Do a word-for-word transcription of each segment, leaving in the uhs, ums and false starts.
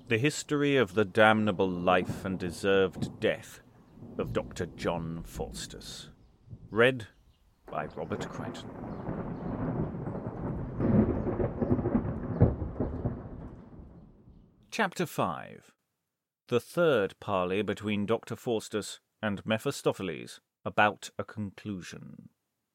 The History of the Damnable Life and Deserved Death of Doctor John Faustus. Read by Robert Crichton. Chapter five. The third parley between Doctor Faustus and Mephistopheles about a conclusion.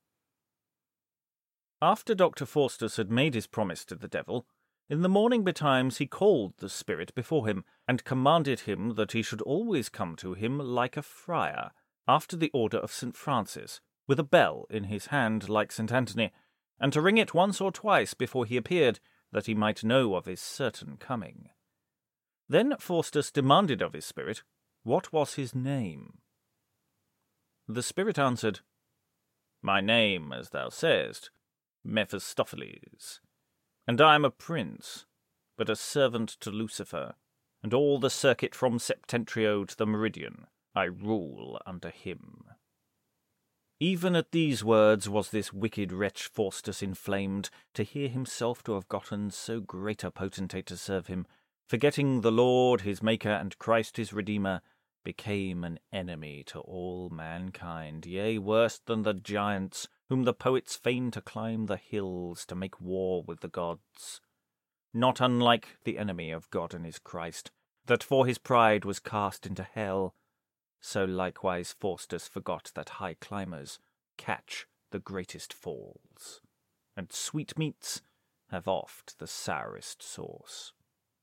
After Doctor Faustus had made his promise to the devil, in the morning betimes he called the spirit before him, and commanded him that he should always come to him like a friar, after the order of Saint Francis, with a bell in his hand like Saint Anthony, and to ring it once or twice before he appeared, that he might know of his certain coming. Then Faustus demanded of his spirit, what was his name? The spirit answered, My name, as thou sayest, Mephistopheles, and I am a prince, but a servant to Lucifer, and all the circuit from Septentrio to the meridian I rule under him. Even at these words was this wicked wretch Faustus inflamed, to hear himself to have gotten so great a potentate to serve him, forgetting the Lord his Maker and Christ his Redeemer, became an enemy to all mankind, yea, worse than the giants, whom the poets feign to climb the hills to make war with the gods. Not unlike the enemy of God and his Christ, that for his pride was cast into hell, so likewise Faustus forgot that high climbers catch the greatest falls, and sweetmeats have oft the sourest sauce.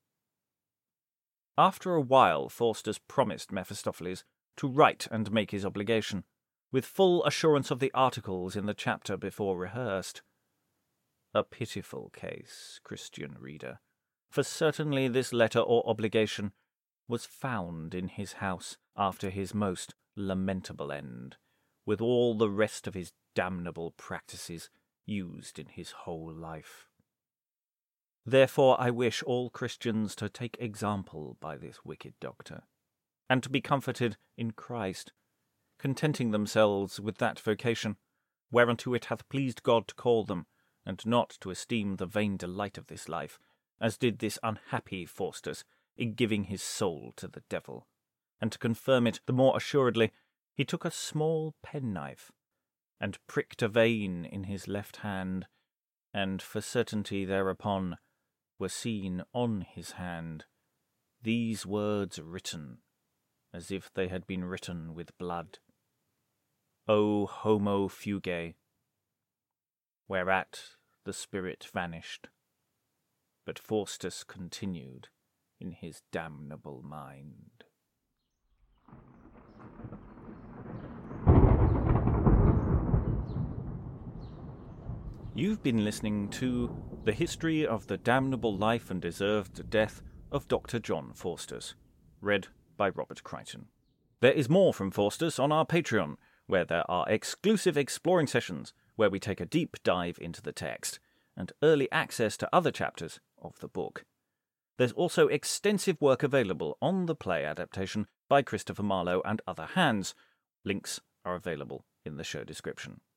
After a while Faustus promised Mephistopheles to write and make his obligation, with full assurance of the articles in the chapter before rehearsed. A pitiful case, Christian reader, for certainly this letter or obligation was found in his house after his most lamentable end, with all the rest of his damnable practices used in his whole life. Therefore I wish all Christians to take example by this wicked doctor, and to be comforted in Christ, contenting themselves with that vocation, whereunto it hath pleased God to call them, and not to esteem the vain delight of this life, as did this unhappy Faustus, in giving his soul to the devil. And to confirm it the more assuredly, he took a small penknife, and pricked a vein in his left hand, and for certainty thereupon were seen on his hand these words written, as if they had been written with blood. O homo fugae, whereat the spirit vanished, but Faustus continued in his damnable mind. You've been listening to The History of the Damnable Life and Deserved Death of Doctor John Faustus, read by Robert Crichton. There is more from Faustus on our Patreon, where there are exclusive exploring sessions where we take a deep dive into the text, and early access to other chapters of the book. There's also extensive work available on the play adaptation by Christopher Marlowe and other hands. Links are available in the show description.